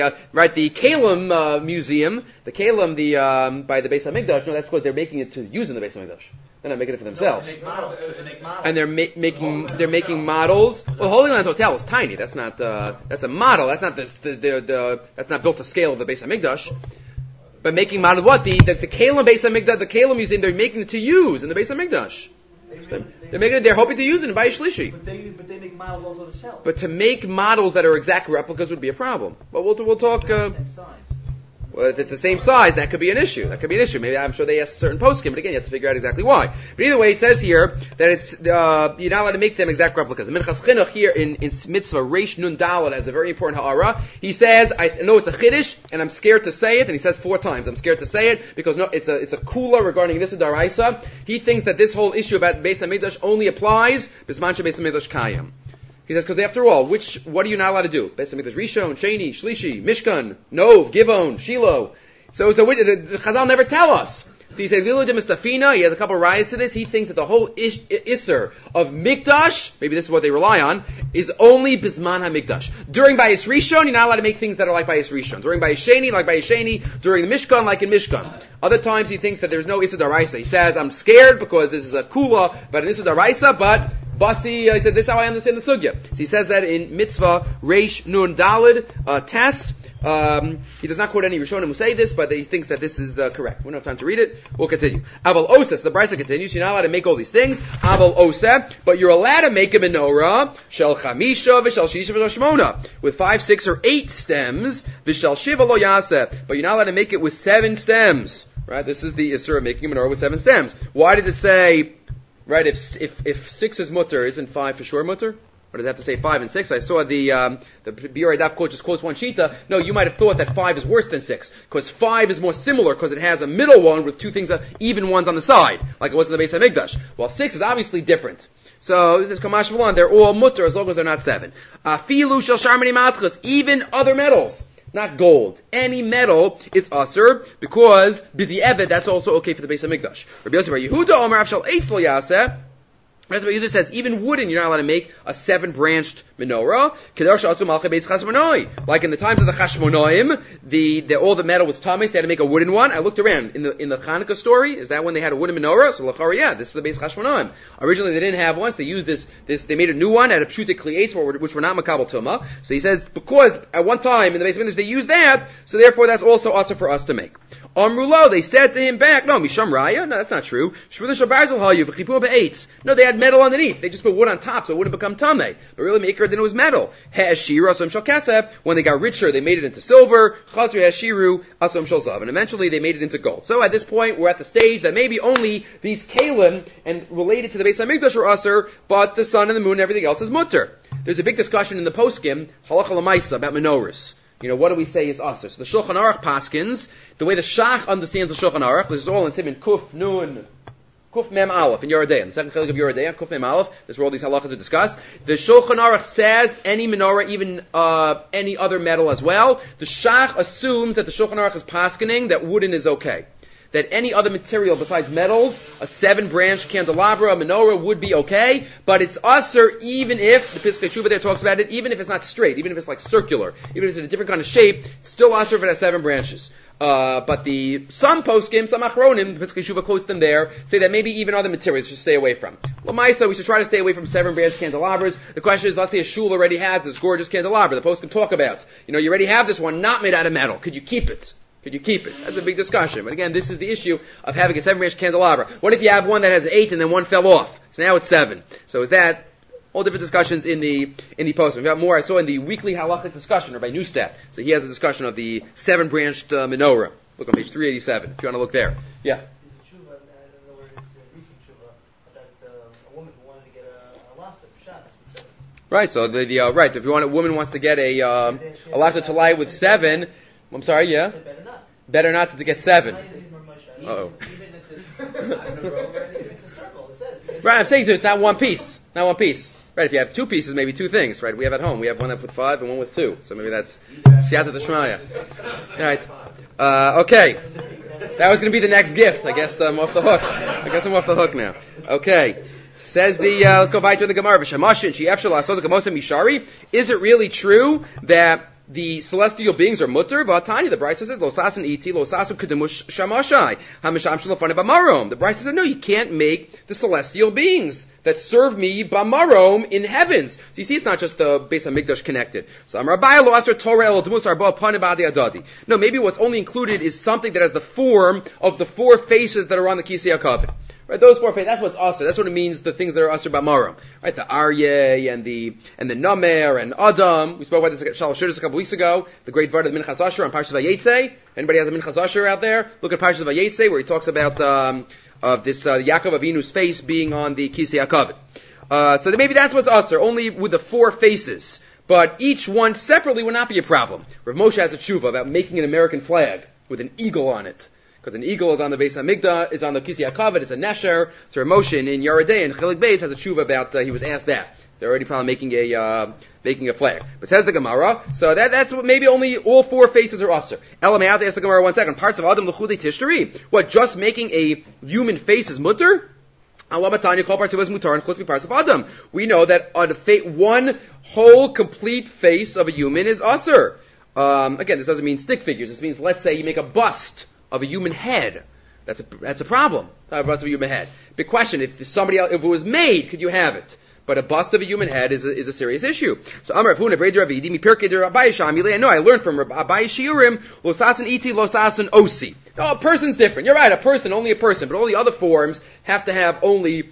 Kalim museum, the Kalim, by the Beis HaMikdash, no, that's because they're making it to use in the Beis HaMikdash. They're not making it for themselves. No, they make models. And they're making models. Well, Holy Land Hotel is tiny. That's not, that's a model. That's not that's not built to scale of the Beis HaMikdash. But making model what? The Kalim Beis HaMikdash, the Kalim museum, they're making it to use in the Beis HaMikdash. They're making it. They're hoping to use it in Bayis Shlishi. But they make models also to sell. But to make models that are exact replicas would be a problem. But we'll talk. Same size. Well, if it's the same size, that could be an issue. Maybe I'm sure they asked a certain poskim, but again, you have to figure out exactly why. But either way, it says here that it's you're not allowed to make them exact replicas. The Minchas Chinuch here in Mitzvah Reish Nun Daled has a very important ha'ara. He says, I know it's a chiddush, and I'm scared to say it. And he says 4 times, I'm scared to say it because no, it's a kula regarding this daraisa. He thinks that this whole issue about Beis HaMikdash only applies bisman she Beis HaMikdash kayam. He says, because after all, what are you not allowed to do? Beis HaMikdash Rishon, Sheni, Shlishi, Mishkan, Nov, Givon, Shiloh. So the Chazal never tell us. So he says, Lilu de Mustafina, he has a couple of rayas to this. He thinks that the whole Isser of Mikdash, maybe this is what they rely on, is only Bisman HaMikdash. During Bayis Rishon, you're not allowed to make things that are like Bayis Rishon. During Bayis Sheni, like Bayis Sheni. During the Mishkan, like in Mishkan. Other times he thinks that there's no Isser Daraisa. He says, I'm scared because this is a Kula, but an Isser Daraisa, but Basi, he said, this is how I understand the sugya. So he says that in Mitzvah Reish Nun Daled Tess. He does not quote any Rishonim who say this, but he thinks that this is correct. We don't have time to read it. We'll continue. Aval Osa, so the Brisa continues. You're not allowed to make all these things. Aval Osa, but you're allowed to make a menorah Shel Chamisha v'Shel Shisha v'Shel Shmona with 5, 6, or 8 stems. V'Shel Shiva lo Yaseh, but you're not allowed to make it with 7 stems. Right? This is the Isser of making a menorah with 7 stems. Why does it say? Right, if 6 is mutter, isn't 5 for sure mutter? Or does it have to say 5 and 6? I saw the Biur Daf quote just quotes one shita. No, you might have thought that 5 is worse than 6. Because 5 is more similar because it has a middle one with 2 things, even ones on the side. Like it was in the Beis HaMikdash. While 6 is obviously different. So, this is Kamash V'lan, they're all mutter as long as they're not 7. Afilu shel sharmini matchas, even other metals. Not gold. Any metal, it's asur, because b'di eved, that's also okay for the Beis HaMikdash. Rabbi Yosef bar Yehuda Omer Avshal Eitz lo Yaseh. Rabbi Yehuda says, even wooden, you're not allowed to make a 7-branched menorah. Like in the times of the Chashmonaim, all the metal was tamis, they had to make a wooden one. I looked around, in the Hanukkah story, is that when they had a wooden menorah? So l'chara, yeah, this is the base Chashmonaim. Originally they didn't have one, so they used this, they made a new one at a pshutik kli'etz, which were not makabel tuma. So he says, because at one time in the base of English they used that, so therefore that's also also for us to make. Amrulo, they said to him back, no, Misham Raya, no, that's not true. No, they had metal underneath. They just put wood on top so it wouldn't become tameh. But really, Maker then it was metal. Ha'ashira asum shal kasef. When they got richer, they made it into silver. Chazru ha'ashiru asum shal zav. And eventually they made it into gold. So at this point, we're at the stage that maybe only these kalim and related to the Beis HaMikdash are usher, but the sun and the moon and everything else is mutter. There's a big discussion in the poskim, halacha l'maisa, about menorahs. What do we say is usher? So the Shulchan Aruch paskins, the way the Shach understands the Shulchan Aruch, this is all in Siman Kuf Nun, Kuf Mem Aleph in Yerodei, in the second chelik of Yerodei, Kuf Mem Aleph. This is where all these halachas are discussed. The Shulchan Aruch says any menorah, even any other metal as well. The Shach assumes that the Shulchan Aruch is paskening that wooden is okay. that any other material besides metals, a 7-branch candelabra, a menorah would be okay, but it's usher even if, the Piskei Teshuva there talks about it, even if it's not straight, even if it's like circular, even if it's in a different kind of shape, it's still usher if it has 7 branches. But some poskim, some achronim, the Piskei Teshuva quotes them there, say that maybe even other materials should stay away from. L'maisa, we should try to stay away from 7-branch candelabras. The question is, let's say a shul already has this gorgeous candelabra. The poskim talk about, you already have this one not made out of metal. Could you keep it? That's a big discussion. But again, this is the issue of having a 7-branch candelabra. What if you have one that has 8 and then one fell off? So now it's 7. So is that all different discussions in the post? We've got more. I saw in the weekly halachic discussion, or by Neustadt. So he has a discussion of the 7-branched menorah. Look on page 387 if you want to look there. Yeah. There's a tshuva, I don't know where it is, a recent tshuva, about a woman who wanted to get a lobster for Shabbos with 7. Right. So right. If a woman wants to get a lobster to light with 7. I'm sorry. Yeah. Better not to get 7. Uh-oh. It's a circle. It says. Right, I'm saying so it's not one piece. Right, if you have 2 pieces, maybe 2 things, right? We have at home. We have one with 5 and one with 2. So maybe that's Siyata D'Shmaya. Right. Okay. That was going to be the next gift. I guess I'm off the hook now. Okay. Says let's go back to the Gemara. Is it really true that the celestial beings are mutter? V'atani, the Brisa says, Losasan iti, losasu kedemush shamashai, hamisham shalafane b'marom. The Brisa says, no, you can't make the celestial beings that serve me b'marom in heavens. So you see, it's not just the Beis HaMikdash connected. So Amar Abaye lo aser Torah el dmus arba panim b'adi adadi. No, maybe what's only included is something that has the form of the 4 faces that are on the Kisei HaKavod. Right, those 4 faces, that's what's usher. That's what it means, the things that are usher b'marom. Right, the Aryeh and the Namer and Adam. We spoke about this Shalosh Shudas a couple weeks ago. The great Vart of the Minchas Asher on Parshas Vayetze. Anybody has the Minchas Asher out there? Look at Parshas Vayetze where he talks about of this Yaakov Avinu's face being on the Kisei HaKavod. So maybe that's what's usher, only with the 4 faces. But each one separately would not be a problem. Rav Moshe has a tshuva about making an American flag with an eagle on it. Because an eagle is on the Beis HaMikdash, is on the Kisei HaKavod, it's a nesher. So Rav Moshe in Yeridei and Chilik Beis has a tshuva about, he was asked that. They're already probably making a flag. But says the Gemara, so that's what maybe only all 4 faces are usher. Elamei out to ask the Gemara 1 second. Parts of Adam l'chudei tishtari. What, just making a human face is mutter? Allah Batanya call parts of us mutar and chutz parts of Adam. We know that one whole complete face of a human is usher. Again, this doesn't mean stick figures. This means, let's say you make a bust of a human head. That's a problem. A bust of a human head. Big question, if it was made, could you have it? But a bust of a human head is a serious issue. So Amar Avuna Brei Ravidi Mi Pirkei Rabbi Shamilei. No, I learned from Rabbi Shiurim Losasan Iti Losasan Osi. No, a person's different. You're right, only a person. But all the other forms have to have only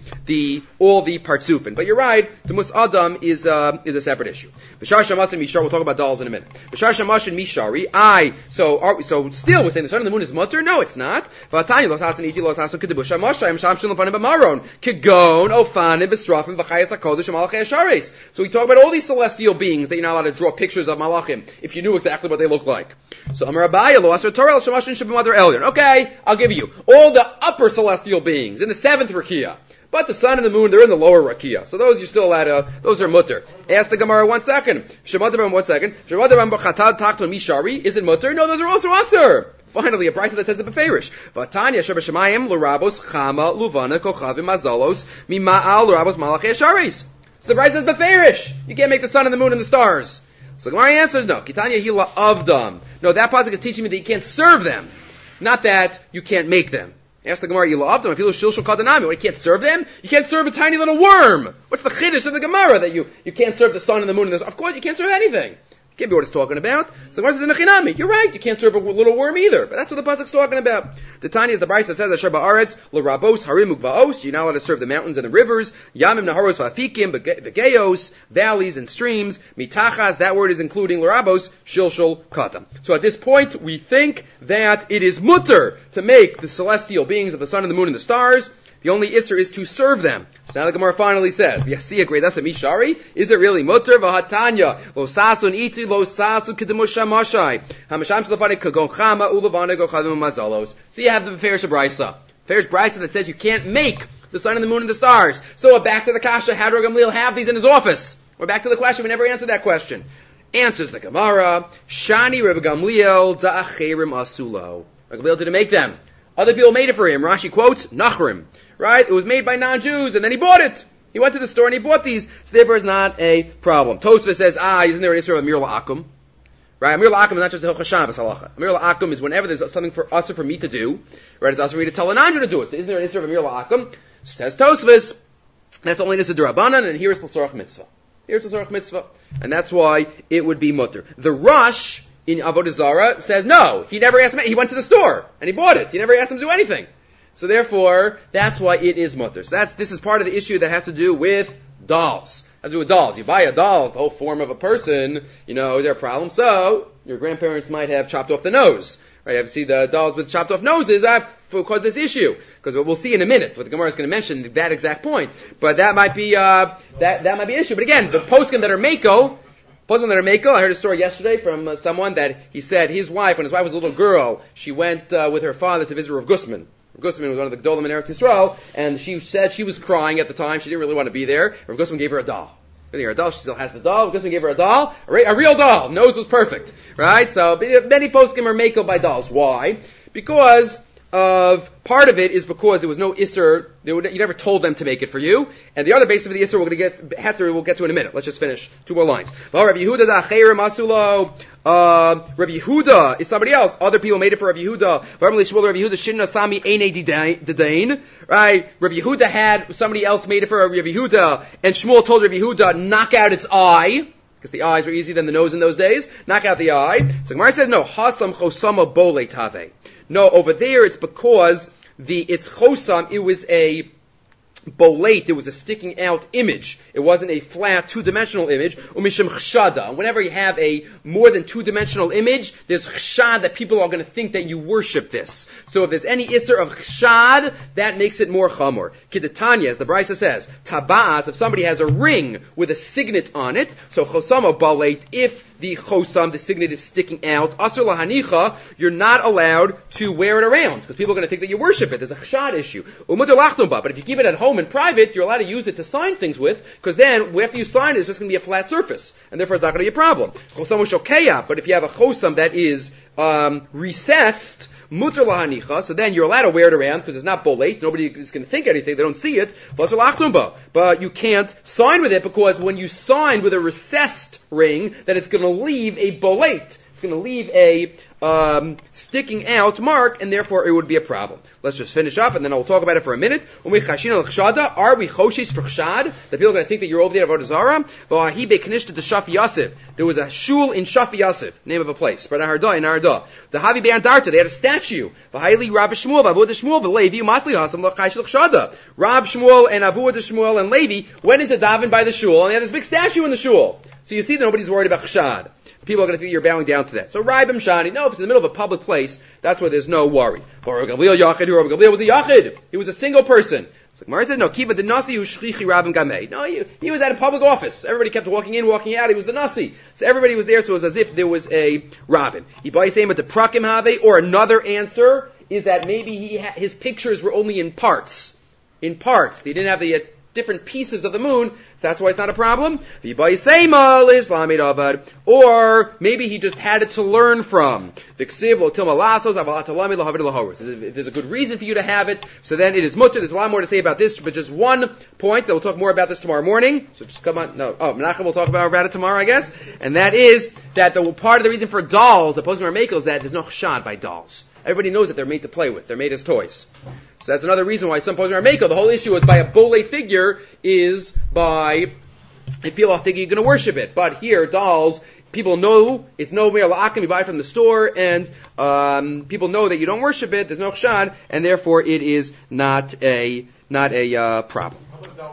all the partsufin. But you're right, the Mus Adam is a separate issue. B'shar Shamash and Mishar, we'll talk about dolls in a minute. B'shar Shamash and Mishari, so still we're saying the sun and the moon is mutter? No, it's not. V'atani Losasan Iti Losasan Kedebush Shamashayim Sham Shilon Fanim B'maron Kegon Ofanim B'strafim V'chayas HaKodesh Malachei Hashares. So we talk about all these celestial beings that you're not allowed to draw pictures of Malachim if you knew exactly what they look like. So Amar Abaye Lo Asar Torah El Shamash and Shabbat El. Okay, I'll give you all the upper celestial beings in the 7th rakia. But the sun and the moon, they're in the lower rakia. So those you're still allowed to, those are mutter. Ask the Gemara 1 second. Shemadaram 1 second. Shemadaram b'chatad takton mishari. Is it mutter? No, those are also usher. Finally, a brisa that says it beferish. Vatanya shebashamayim l'rabos chama luvana kochavim mazalos mima'al l'rabos malachei ashares. So the brisa says beferish. You can't make the sun and the moon and the stars. So the Gemara answers no. Kitanya hila avdam. No, that pasuk is teaching me that you can't serve them. Not that you can't make them. Ask the Gemara, you love them. If you shilshul kadanami, what, you can't serve them? You can't serve a tiny little worm. What's the chiddush of the Gemara that you can't serve the sun and the moon and the... Of course, you can't serve anything. Can't be what it's talking about. So Gemara says in Nechinami, you're right, you can't serve a little worm either. But that's what the pasuk's talking about. The Tanya, the Brisa says, Asher ba'aretz, l'rabos, harim ukvaos, you're not allowed to serve the mountains and the rivers, yamim naharos v'afikim, v'geyos, valleys and streams, mitachas, that word is including l'rabos, shilshul katam. So at this point, we think that it is mutter to make the celestial beings of the sun and the moon and the stars. The only isser is to serve them. So now the Gemara finally says, "V'yasiya great. That's a mishari. Is it really mutter? V'hatanya lo sasun iti lo sasun kedemush shamashai hamasham telefane kagonchama ulavane gochadim mazalos." So you have the Beferish Brisa. Beferish Brisa that says you can't make the sun and the moon and the stars. So we're back to the kasha. How did Rav Gamliel have these in his office? We're back to the question. We never answered that question. Answers the Gemara. Shani Rav Gamliel da'acherim asulo. Rav Gamliel didn't make them. Other people made it for him. Rashi quotes, Nachrim. Right? It was made by non-Jews, and then he bought it. He went to the store and he bought these, so therefore it's not a problem. Tosfos says, isn't there an Isra of Amir La'akum? Right? Amir La'akum is not just a Hilchah Shabbos halacha. Amir La'akum is whenever there's something for us or for me to do, right? It's also for me to tell a non-Jew to do it. So isn't there an Isra of Amir La'akum? Says Tosfos, that's only an Isra D'Rabbanan, and here is L'Sorach Mitzvah. Here's L'Sorach Mitzvah. And that's why it would be mutter. The Rosh in Avodah Zarah says no. He never asked him, he went to the store and he bought it. He never asked him to do anything. So therefore, that's why it is mutter. So this is part of the issue that has to do with dolls. Has to do with dolls. You buy a doll, the whole form of a person, is there a problem? So, your grandparents might have chopped off the nose. Right? You have to see the dolls with chopped off noses cause this issue. Because we'll see in a minute, what the Gemara is going to mention, that exact point. But that might be, that might be an issue. But again, the poskim that are Mako, I heard a story yesterday from someone that he said his wife, when his wife was a little girl, she went with her father to visit Rav Gusman. Rav Gusman was one of the Gedolim in Eretz Yisrael, and she said she was crying at the time. She didn't really want to be there. Rav Gusman gave her a doll. She still has the doll. Rav Gusman gave her a doll, a real doll. Nose was perfect, right? So many poskim are mako by dolls. Why? Because of part of it is because there was no isser. You never told them to make it for you, and the other base of the isser we'll get to in a minute. Let's just finish 2 more lines. Rav Yehuda Rav Yehuda is somebody else. Other people made it for Rav Yehuda. Rav Yehuda right? Rav Yehuda had somebody else made it for Rav Yehuda, and Shmuel told Rav Yehuda knock out its eye. Because the eyes were easier than the nose in those days. Knock out the eye. So Gemara says, no, Hasam Chosama Bole Tave. No, over there it's because it's Chosam, it was a bolate, it was a sticking out image. It wasn't a flat, 2-dimensional image. Umishim chshada. And whenever you have a more than 2-dimensional image, there's chshad that people are going to think that you worship this. So if there's any isser of chshad, that makes it more chamor. Kidatanya, as the Brisa says, tabat, if somebody has a ring with a signet on it, so chosama bolate, if the chosam, the signet is sticking out, asur lahanicha, you're not allowed to wear it around, because people are going to think that you worship it. There's a chshad issue. Umutar lachtomba, but if you keep it at home in private, you're allowed to use it to sign things with, because then, after you sign it, it's just going to be a flat surface, and therefore it's not going to be a problem. Chosam shokeya, but if you have a chosam that is recessed, mutar lahanicha, so then you're allowed to wear it around, because it's not bolate, nobody is going to think anything, they don't see it, but you can't sign with it, because when you sign with a recessed ring, then it's going to leave a bolate. It's going to leave a sticking out mark, and therefore it would be a problem. Let's just finish up, and then I'll talk about it for a minute. Are we choshis for chshad? That people are going to think that you're over there Avodah Zarah? There was a shul in Shafi Yosef, name of a place, in Arda. The Havi Be'andarta, they had a statue. Rav Shmuel and Avudah Shmuel and Levi went into daven by the shul, and they had this big statue in the shul. So you see that nobody's worried about chshad. People are going to think you're bowing down to that. So Raibim Shani, no, if it's in the middle of a public place, that's where there's no worry. Rav Gamliel was a yachid. He was a single person. So Gemara says, no, kiva the nasi hu shchichi Rabbim Gamei. No, he was at a public office. Everybody kept walking in, walking out. He was the nasi. So everybody was there, so it was as if there was a Rabbim. Ibai saying, but the prakim have, or another answer is that maybe his pictures were only in parts. In parts. They didn't have the different pieces of the moon, so that's why it's not a problem. Or maybe he just had it to learn from. If there's a good reason for you to have it, so then it is mutter. There's a lot more to say about this, but just one point, that we'll talk more about this tomorrow morning. So just come on, Menachem will talk about it tomorrow, I guess. And that is that part of the reason for dolls, the poskim are makel, is that there's no chshad by dolls. Everybody knows that they're made to play with. They're made as toys. So that's another reason why some poskim are makel. The whole issue is by a bolate figure is by if people think you're going to worship it. But here, dolls, people know it's no mere la'akim, you buy it from the store, and people know that you don't worship it, there's no chshad, and therefore it is not a problem.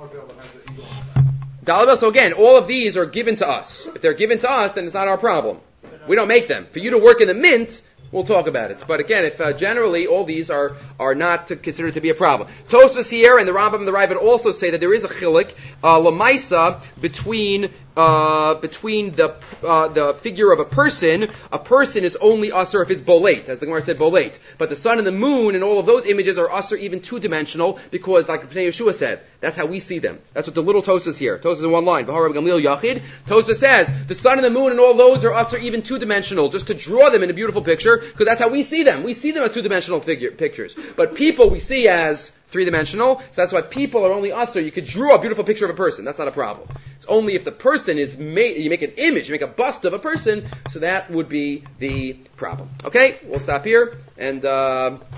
Dollar bill, so again, all of these are given to us. If they're given to us, then it's not our problem. We don't make them. For you to work in the mint, we'll talk about it. But again, if generally all these are not considered to be a problem. Tosfos here and the Rambam and the Ravid also say that there is a chilik, lamaisa, between between the figure of a person is only usher if it's bolate, as the Gemara said bolate. But the sun and the moon and all of those images are usher even two-dimensional because, like Pnei Yeshua said, that's how we see them. That's what the little Tosfos here. Tosfos in one line. V'harav Gamliel Yachid. Tosfos says the sun and the moon and all those are usher even two-dimensional, just to draw them in a beautiful picture, because that's how we see them. We see them as two-dimensional pictures. But people we see as three-dimensional, so that's why people are only usher. You could draw a beautiful picture of a person. That's not a problem. It's only if the person is made, you make an image, you make a bust of a person, so that would be the problem. Okay? We'll stop here, and